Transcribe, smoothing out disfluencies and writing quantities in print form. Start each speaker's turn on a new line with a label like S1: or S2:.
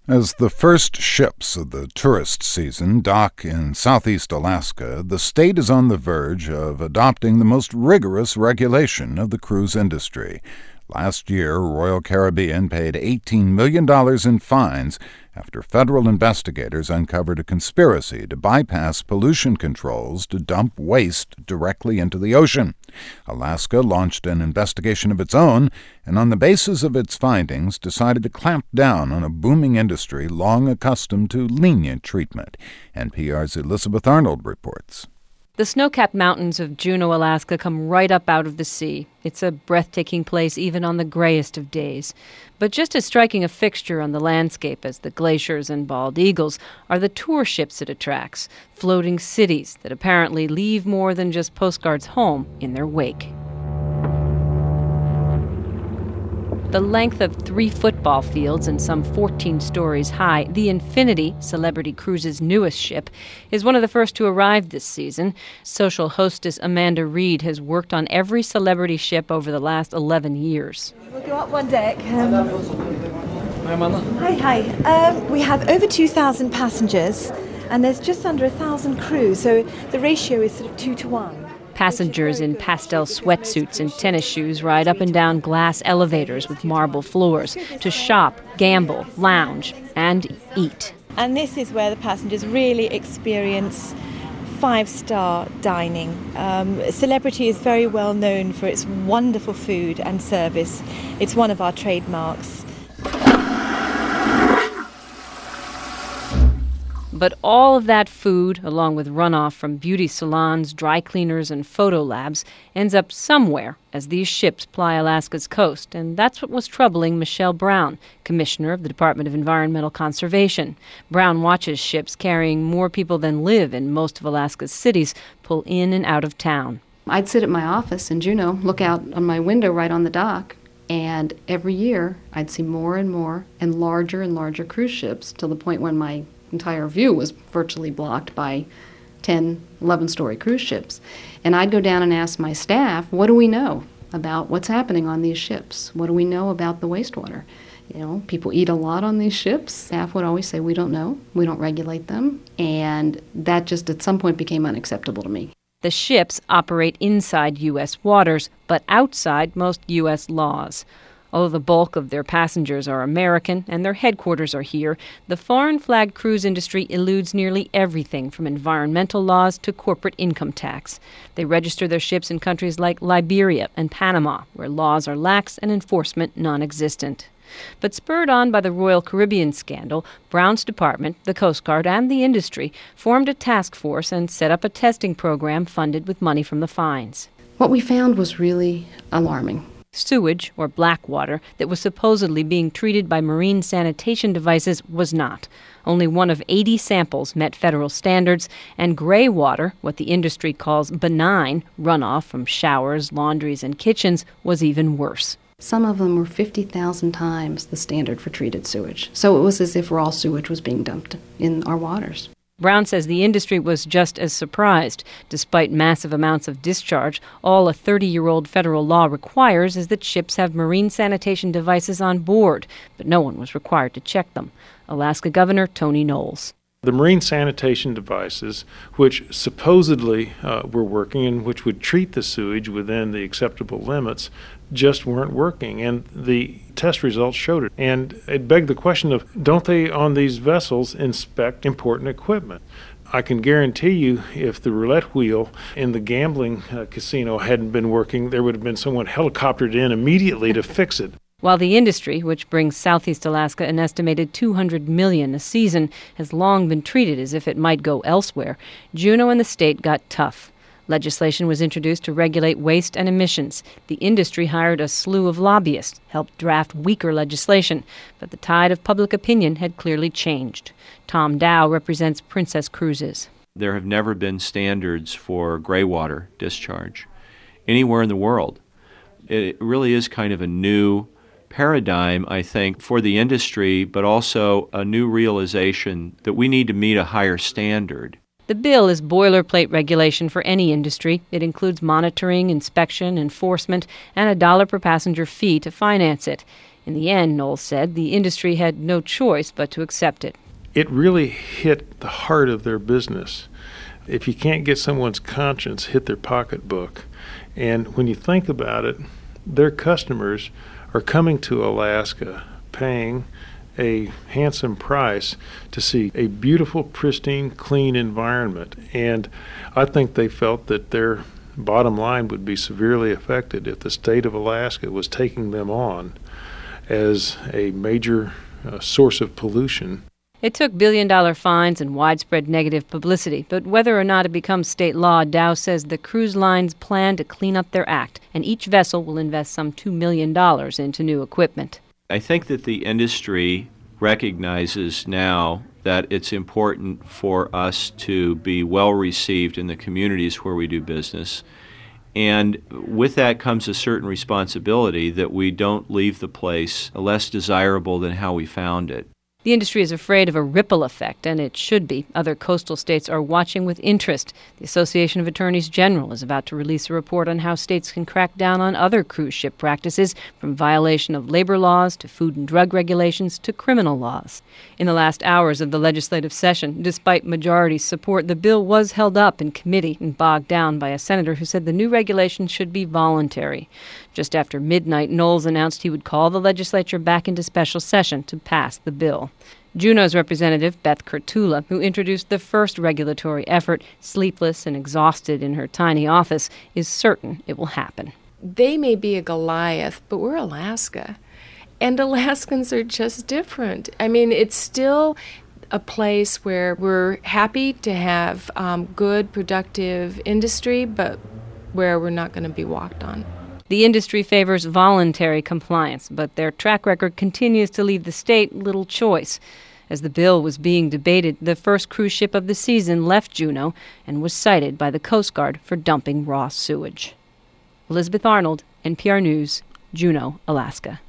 S1: As the first ships of the tourist season dock in southeast Alaska, the state is on the verge of adopting the most rigorous regulation of the cruise industry. Last year, Royal Caribbean paid $18 million in fines after federal investigators uncovered a conspiracy to bypass pollution controls to dump waste directly into the ocean. Alaska launched an investigation of its own, and on the basis of its findings decided to clamp down on a booming industry long accustomed to lenient treatment. NPR's Elizabeth Arnold reports.
S2: The snow-capped mountains of Juneau, Alaska come right up out of the sea. It's a breathtaking place even on the grayest of days. But just as striking a fixture on the landscape as the glaciers and bald eagles are the tour ships it attracts, floating cities that apparently leave more than just postcards home in their wake. The length of 3 football fields and some 14 stories high, the Infinity, Celebrity Cruises' newest ship, is one of the first to arrive this season. Social hostess Amanda Reed has worked on every celebrity ship over the last 11 years.
S3: We'll go up one deck.
S4: Hi, Amanda.
S3: Hi. We have over 2,000 passengers, and there's just under 1,000 crew, so the ratio is sort of 2 to 1.
S2: Passengers in pastel sweatsuits and tennis shoes ride up and down glass elevators with marble floors to shop, gamble, lounge, and eat.
S3: And this is where the passengers really experience 5-star dining. Celebrity is very well known for its wonderful food and service. It's one of our trademarks.
S2: But all of that food, along with runoff from beauty salons, dry cleaners, and photo labs, ends up somewhere as these ships ply Alaska's coast. And that's what was troubling Michelle Brown, commissioner of the Department of Environmental Conservation. Brown watches ships carrying more people than live in most of Alaska's cities pull in and out of town.
S5: I'd sit at my office in Juneau, look out on my window right on the dock, and every year I'd see more and larger cruise ships till the point when my entire view was virtually blocked by 10, 11-story cruise ships. And I'd go down and ask my staff, what do we know about what's happening on these ships? What do we know about the wastewater? You know, people eat a lot on these ships. Staff would always say, we don't know, we don't regulate them. And that just at some point became unacceptable to me.
S2: The ships operate inside U.S. waters, but outside most U.S. laws. Although the bulk of their passengers are American and their headquarters are here, the foreign flag cruise industry eludes nearly everything from environmental laws to corporate income tax. They register their ships in countries like Liberia and Panama, where laws are lax and enforcement non-existent. But spurred on by the Royal Caribbean scandal, Brown's department, the Coast Guard, and the industry formed a task force and set up a testing program funded with money from the fines.
S5: What we found was really alarming.
S2: Sewage, or black water, that was supposedly being treated by marine sanitation devices was not. Only one of 80 samples met federal standards, and gray water, what the industry calls benign, runoff from showers, laundries, and kitchens, was even worse.
S5: Some of them were 50,000 times the standard for treated sewage. So it was as if raw sewage was being dumped in our waters.
S2: Brown says the industry was just as surprised. Despite massive amounts of discharge, all a 30-year-old federal law requires is that ships have marine sanitation devices on board, but no one was required to check them. Alaska Governor Tony Knowles.
S6: The marine sanitation devices, which supposedly were working and which would treat the sewage within the acceptable limits, just weren't working, and the test results showed it. And it begged the question of, don't they on these vessels inspect important equipment? I can guarantee you if the roulette wheel in the gambling casino hadn't been working, there would have been someone helicoptered in immediately to fix it.
S2: While the industry, which brings Southeast Alaska an estimated $200 million a season, has long been treated as if it might go elsewhere, Juneau and the state got tough. Legislation was introduced to regulate waste and emissions. The industry hired a slew of lobbyists, helped draft weaker legislation, but the tide of public opinion had clearly changed. Tom Dow represents Princess Cruises.
S7: There have never been standards for gray water discharge anywhere in the world. It really is kind of a new paradigm, I think, for the industry, but also a new realization that we need to meet a higher standard.
S2: The bill is boilerplate regulation for any industry. It includes monitoring, inspection, enforcement, and a $1 per passenger fee to finance it. In the end, Knowles said, the industry had no choice but to accept it.
S6: It really hit the heart of their business. If you can't get someone's conscience, hit their pocketbook. And when you think about it, their customers are coming to Alaska paying a handsome price to see a beautiful, pristine, clean environment. And I think they felt that their bottom line would be severely affected if the state of Alaska was taking them on as a major source of pollution.
S2: It took billion-dollar fines and widespread negative publicity, but whether or not it becomes state law, Dow says the cruise lines plan to clean up their act, and each vessel will invest some $2 million into new equipment.
S7: I think that the industry recognizes now that it's important for us to be well received in the communities where we do business. And with that comes a certain responsibility that we don't leave the place less desirable than how we found it.
S2: The industry is afraid of a ripple effect, and it should be. Other coastal states are watching with interest. The Association of Attorneys General is about to release a report on how states can crack down on other cruise ship practices, from violation of labor laws to food and drug regulations to criminal laws. In the last hours of the legislative session, despite majority support, the bill was held up in committee and bogged down by a senator who said the new regulations should be voluntary. Just after midnight, Knowles announced he would call the legislature back into special session to pass the bill. Juneau's representative, Beth Kurtula, who introduced the first regulatory effort, sleepless and exhausted in her tiny office, is certain it will happen.
S8: They may be a Goliath, but we're Alaska. And Alaskans are just different. I mean, it's still a place where we're happy to have good, productive industry, but where we're not going to be walked on.
S2: The industry favors voluntary compliance, but their track record continues to leave the state little choice. As the bill was being debated, the first cruise ship of the season left Juneau and was cited by the Coast Guard for dumping raw sewage. Elizabeth Arnold, NPR News, Juneau, Alaska.